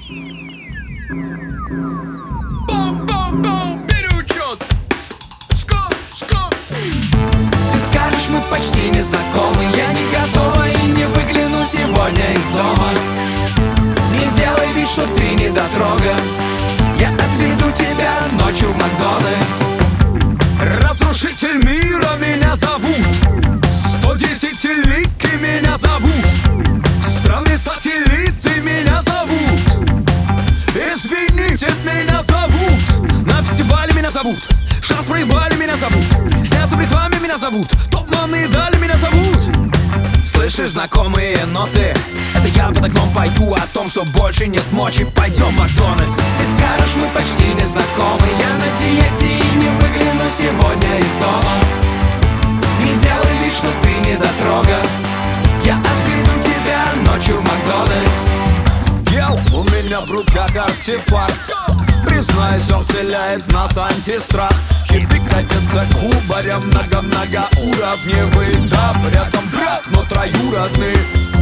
Бам-бам-бам, переучет. Скоп, скоп. Ты скажешь, мы почти не знакомы. Я не готова и не выгляну сегодня из дома. Не делай вид, что ты недотрога. Я отведу тебя ночью в Макдональдс. Разрушитель мира меня зовут. 110-лики меня зовут. Странные сателлиты меня зовут. Извините, меня зовут. На фестивале меня зовут. Шанс проебали меня зовут. Сняться в рекламе меня зовут. Топ-маны дали меня зовут. Слышишь знакомые ноты? Это я под окном пою о том, что больше нет мочи. Пойдем в Макдональдс. Ты скажешь, мы почти не знакомы. Я на диете и не выгляну сегодня из дома. Не делай вид, что ты недотрога. Я отведу тебя ночью в Макдональдс. У меня в руках артефакт. Признаюсь, он вселяет в нас антистрах. Хиты катятся кубарем, многоуровневый. Да, при этом брат, но троюродный.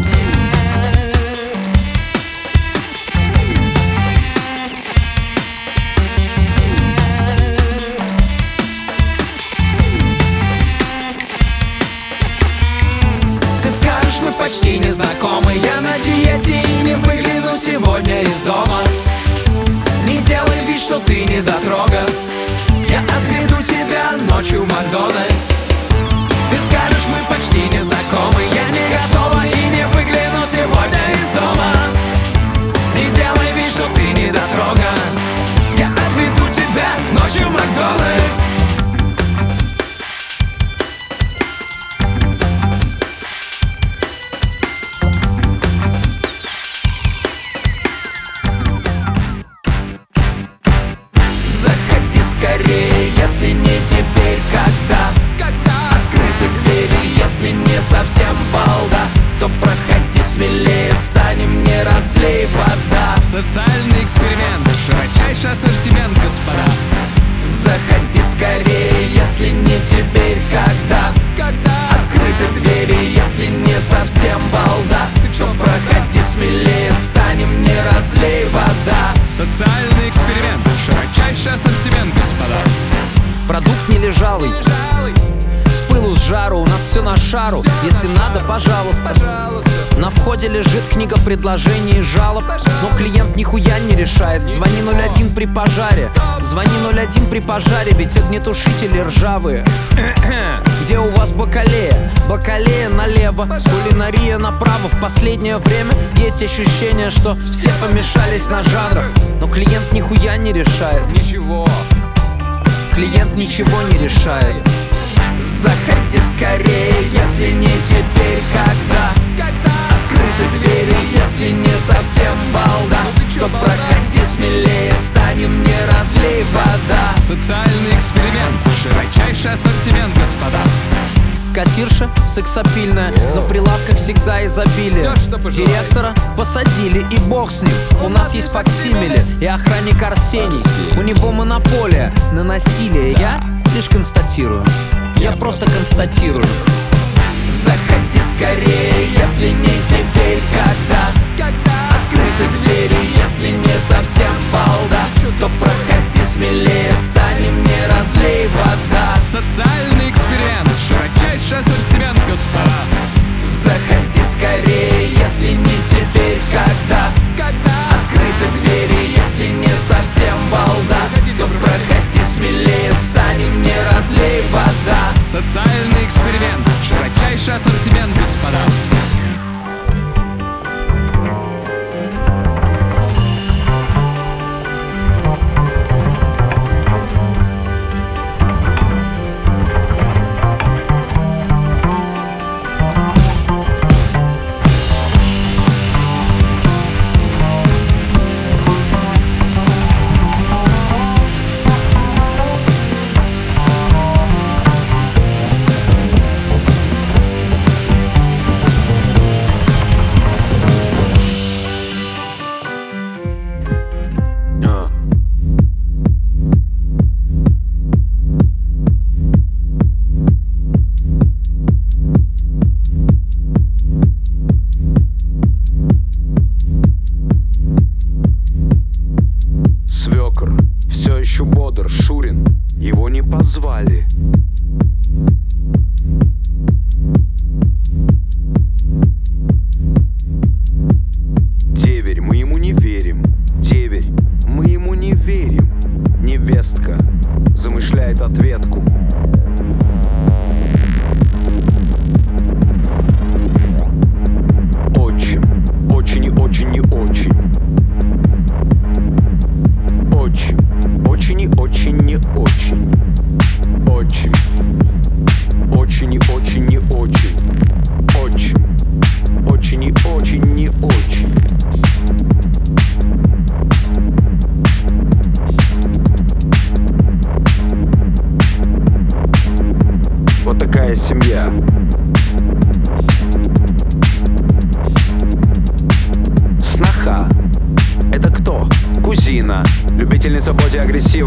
Ты скажешь, мы почти не знакомы. Я на диете и не выгляну сегодня из дома. Не делай вид, что ты недотрога. Я отведу тебя ночью в Макдональдс. Ты скажешь, мы почти не знакомы. Я не готова и не выгляну сегодня из дома. Не делай вид, что ты недотрога. Я отведу тебя ночью в Макдональдс. Заходи скорее, если не теперь, когда открыты двери, если не совсем балда, то проходи смелее, станем, не разлей вода. Социальный эксперимент, широчайший ассортимент, господа. Заходи скорее, если не теперь, когда открыты двери, если не совсем балда, то проходи смелее, станем, не разлей вода. Социальный эксперимент, широчайший ассортимент, господа. Продукт не лежалый, с пылу с жару, у нас все на шару. Если надо, пожалуйста. На входе лежит книга предложений и жалоб, но клиент нихуя не решает. Звони 01 при пожаре, звони 01 при пожаре, ведь огнетушители ржавые. Где у вас бакалея? Бакалея налево, кулинария направо. В последнее время есть ощущение, что все помешались на жанрах, но клиент нихуя не решает. Ничего. Клиент ничего не решает. Заходи скорее, если не теперь, когда открыты двери, если не совсем балда, то проходи смелее, станем, не разлей вода. Социальный эксперимент, широчайший ассортимент, господа. Кассирша сексапильная, на прилавках всегда изобилие. Всё, что пожелаете. Директора посадили, и бог с ним. У нас есть факсимиле и охранник Арсений. У него монополия на насилие. Я лишь констатирую. Я просто констатирую. Заходи скорее, если не теперь, когда открыты двери, если не совсем балда, то проходи смелее, станем, не разлей вода. Социальный эксперимент, широчайший ассортимент, господа. Заходи скорее, если не теперь, когда открыты двери, если не совсем балда, то проходи смелее, станем, не разлей вода. Социальный эксперимент, широчайший ассортимент, господа.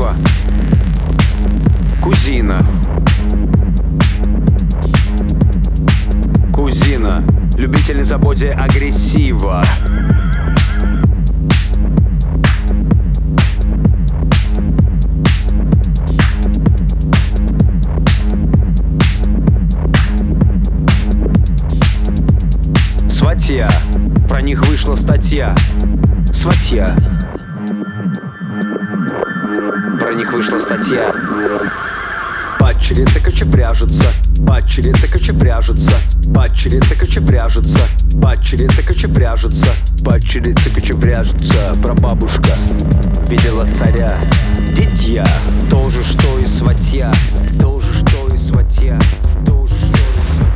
агрессива. Кузина. Кузина. Любительница боди агрессива. Сватья. Про них вышла статья. Сватья. Про них вышла статья. Падчерицы кочепряжутся, падчерицы кочепряжутся, падчерицы кочепряжутся, падчерицы кочепряжутся, падчерицы кочепряжутся. Прабабушка видела царя. Дитя, то же, что и сватья, то же, что и сватья, то же, что и сватья.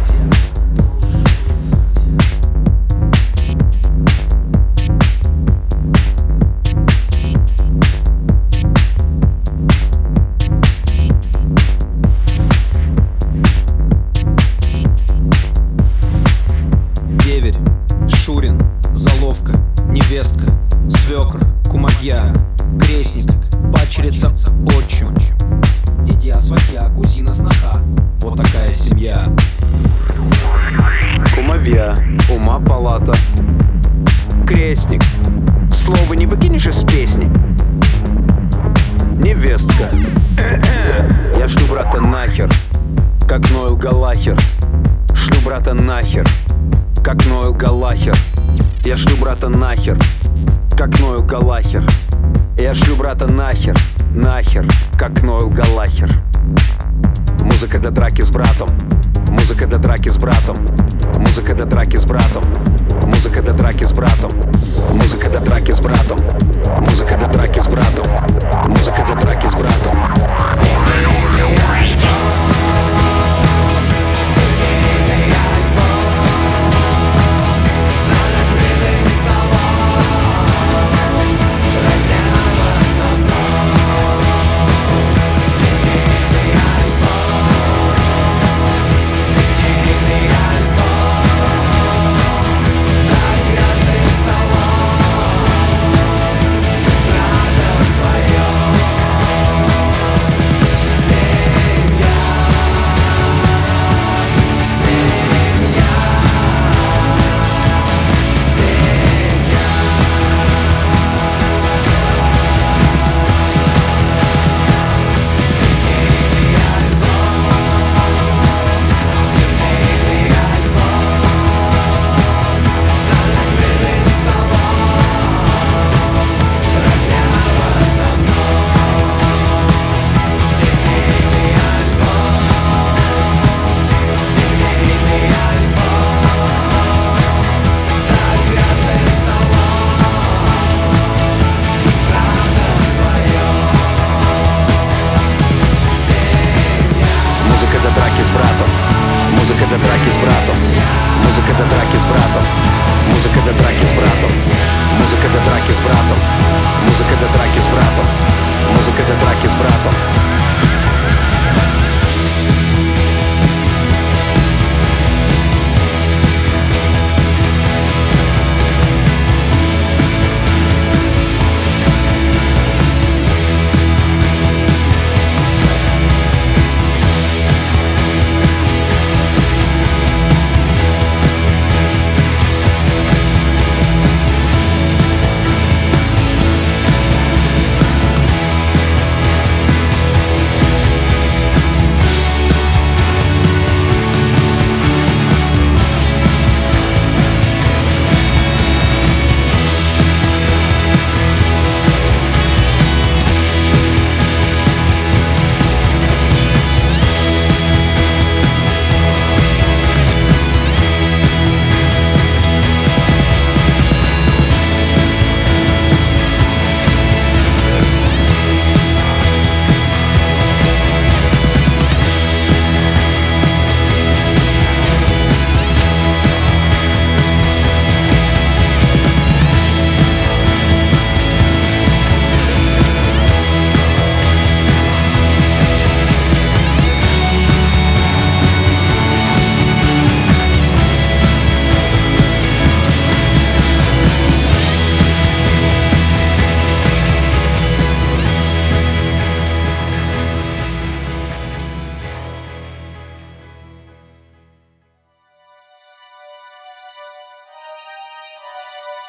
Невестка, свекр, кумовья, крестник, падчерица, отчим, дитя, сватья, кузина, сноха. Вот такая семья. Кумовья, ума палата, крестник, слово не выкинешь из песни. Невестка, я шлю брата нахер, как Ноэл Галлахер. Шлю брата нахер, как Ноэл Галлахер. Я шлю брата нахер, как Ноэл Галлахер. Я шлю брата нахер, нахер, как Ноэл Галлахер. Музыка для драки с братом, музыка для драки с братом, музыка для драки с братом, музыка для драки с братом, музыка для драки с братом, музыка для драки с братом, музыка для драки с братом.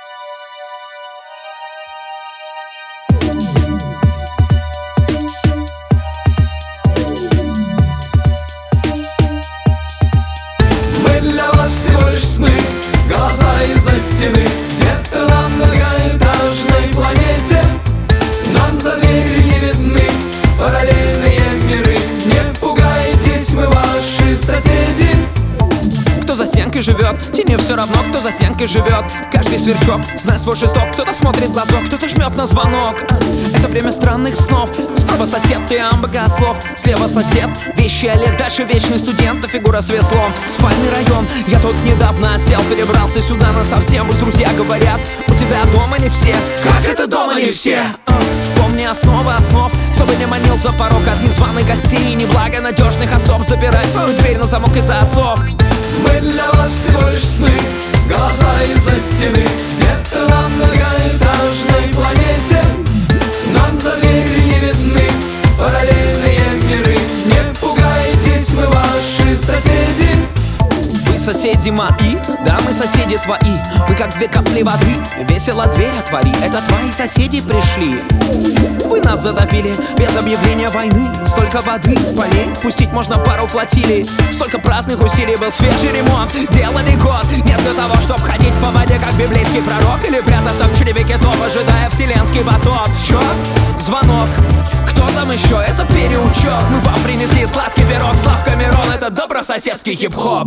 Мы для вас всего лишь сны, голоса из-за стены. Где-то на многоэтажной планете нам за дверью не видны параллельные миры. Не пугайтесь, мы ваши соседи. Кто за стенкой живет, тебе все равно, кто за стенкой живет. Каждый сверчок знает свой шесток. Кто-то смотрит в глазок, кто-то жмет на звонок. Это время странных снов. Справа сосед, ты богослов. Слева сосед, вещи Олег. Дальше вечный студент, а фигура с веслом. Спальный район, я тут недавно осел. Перебрался сюда насовсем, пусть друзья говорят: у тебя дома не все. Как это дома не все? Помни основы основ, кто бы не манил за порог от незваных гостей и неблагонадежных особ. Запирай свою дверь на замок и засов. Мы для вас всего лишь сны, голоса из-за стены. Где-то на многоэтажной планете нам за дверью не видны параллельные миры. Не пугайтесь, мы ваши соседи. Вы соседи мои, да мы соседи твои. Мы как две капли воды, весело дверь отвори. Это твои соседи пришли. Вы нас затопили без объявления войны. Столько воды, полей, пустить можно пару флотилий. Столько праздных усилий, был свежий ремонт. Делали год, нет для того, чтоб ходить по воде, как библейский пророк. Или прятаться в чреве китов, ожидая вселенский потоп. Чё? Звонок. Кто там еще? Это переучет. Мы вам принесли сладкий пирог. Славка Мирон, это добрососедский хип-хоп.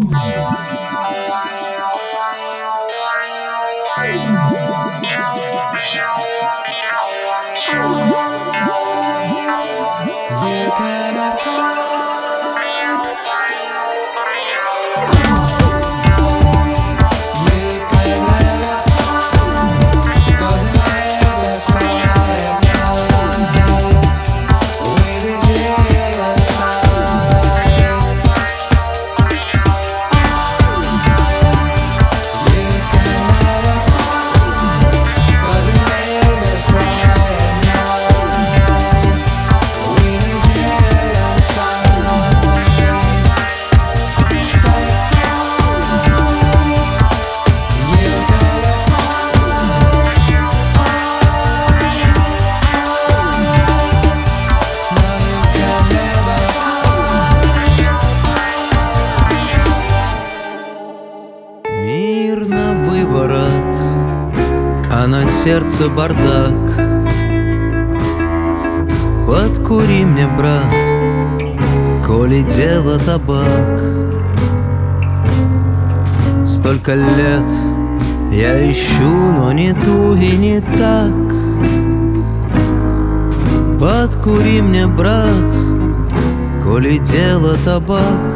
Мир на выворот, а на сердце бардак. Подкури мне, брат, коли дело табак. Столько лет я ищу, но не ту и не так. Подкури мне, брат, коли дело табак.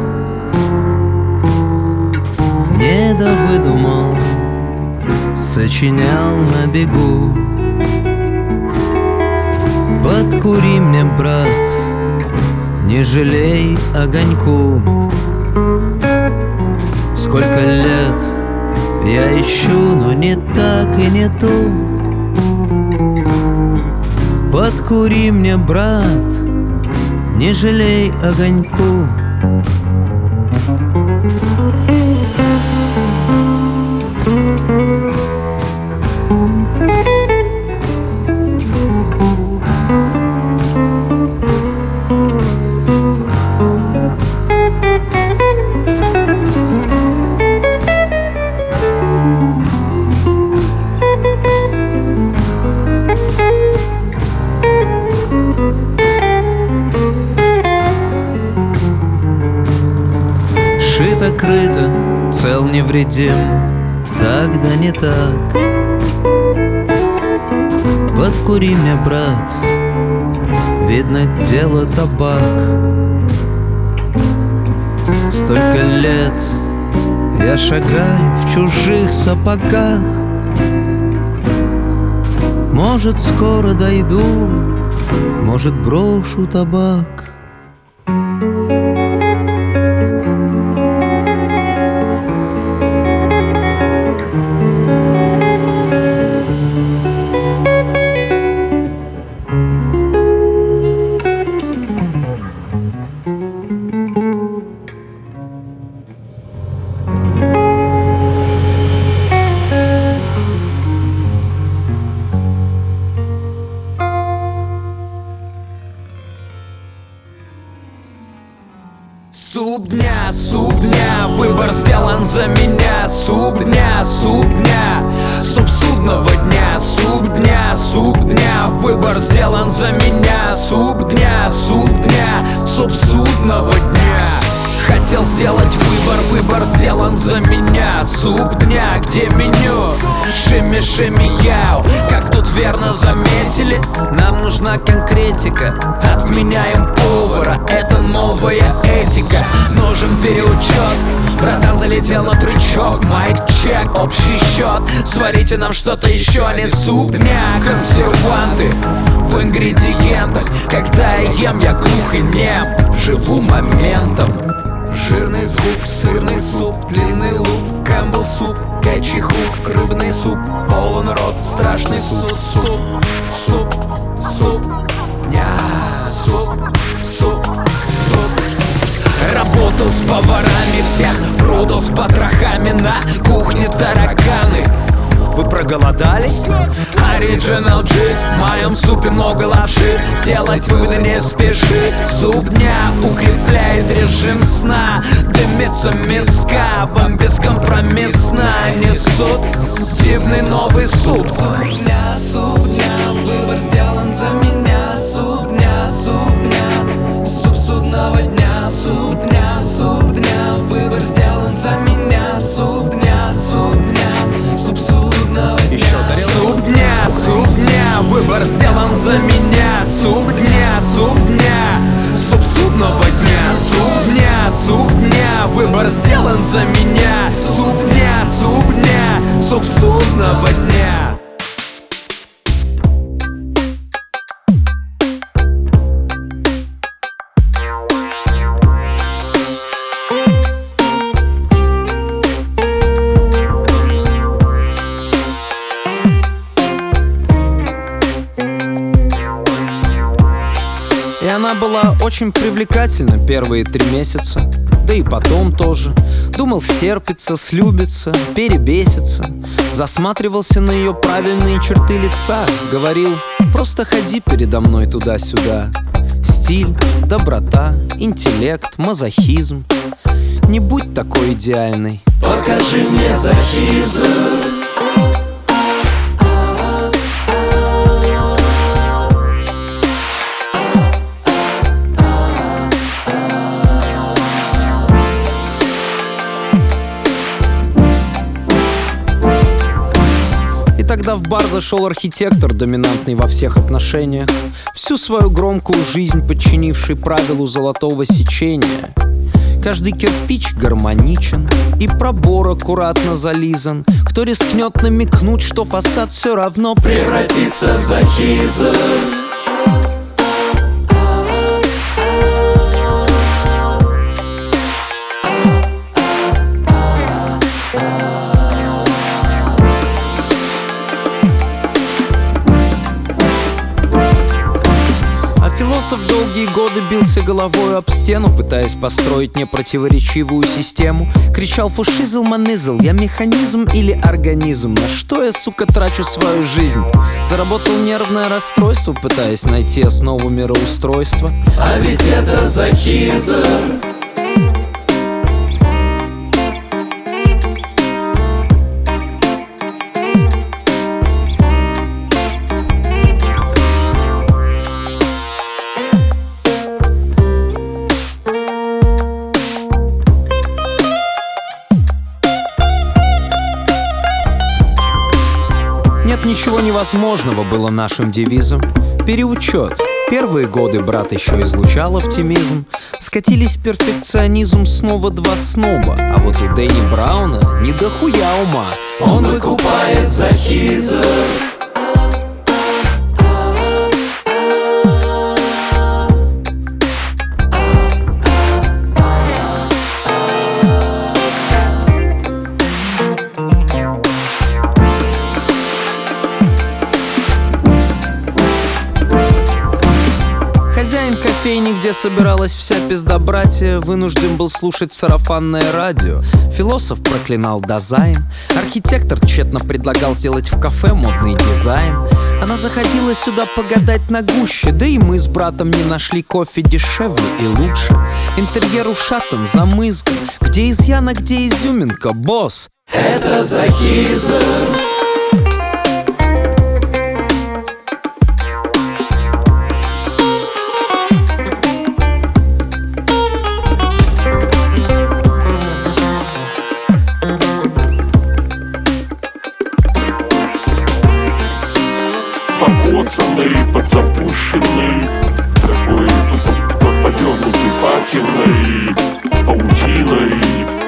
Не довыдумал, сочинял на бегу. Подкури мне, брат, не жалей огоньку. Сколько лет я ищу, но не так и не ту. Подкури мне, брат, не жалей огоньку. Шито-крыто, цел невредим, так да не так. Подкури мне, брат, видно дело табак. Столько лет я шагаю в чужих сапогах. Может, скоро дойду, может, брошу табак. суп дня, выбор сделан за меня. Суп дня, суп судного дня. Суп дня, выбор сделан за меня. Суп дня, суп судного дня. Хотел сделать выбор сделан за меня. Суп дня, где меню? Шими яу. Как тут верно заметили, нам нужна конкретика. Отменяем повара, это новая этика. Нужен переучет, братан залетел на трючок. Майк-чек, общий счет. Сварите нам что-то еще, а не суп дня. Консерванты в ингредиентах. Когда я ем, я глух и нем. Живу моментом. Жирный звук, сырный суп, длинный лук, Кэмпбелл суп, кетчи хук, рыбный суп, полон рот, страшный суп дня, суп. Работал с поварами всех, продал с потрохами на кухне тараканы. Вы проголодались? Original G, в моем супе много лапши. Делать выводы не спеши. Суп дня укрепляет режим сна. Дымится миска, вам бескомпромиссно несут дивный новый суп. Суп дня, выбор сделан за меня. Суп дня, суп судного дня. Суп дня, выбор сделан за меня. Суп дня, суп судного дня. Еще суп дня, выбор сделан за меня. Суп дня, суп судного дня. Суп дня, выбор сделан за меня. Суп дня, суп судного дня. И она была очень привлекательна первые 3 месяца. Да и потом тоже. Думал, стерпится, слюбится, перебесится. Засматривался на ее правильные черты лица. Говорил, просто ходи передо мной туда-сюда. Стиль, доброта, интеллект, мазохизм. Не будь такой идеальной. Покажи мне захизм. Тогда в бар зашел архитектор, доминантный во всех отношениях, всю свою громкую жизнь подчинивший правилу золотого сечения. Каждый кирпич гармоничен, и пробор аккуратно зализан. Кто рискнет намекнуть, что фасад все равно превратится в захизм. Философ долгие годы бился головой об стену, пытаясь построить непротиворечивую систему. Кричал: фашизм, манизм, я механизм или организм? На что я, сука, трачу свою жизнь? Заработал нервное расстройство, пытаясь найти основу мироустройства. А ведь это захизм. Нет ничего невозможного было нашим девизом. Переучет. Первые годы брат еще излучал оптимизм. Скатились в перфекционизм снова 2 сноба. А вот у Дэнни Брауна не дохуя ума. Он выкупает захизм. Хозяин кофейни, где собиралась вся пиздобратья, вынужден был слушать сарафанное радио. Философ проклинал дизайн, архитектор тщетно предлагал сделать в кафе модный дизайн. Она заходила сюда погадать на гуще, да и мы с братом не нашли кофе дешевле и лучше. Интерьер ушатан, замызган, где изъян, а где изюминка, босс? Это Захиза. Покоцанный, подзапущенный, такой подернутый факелной паутиной.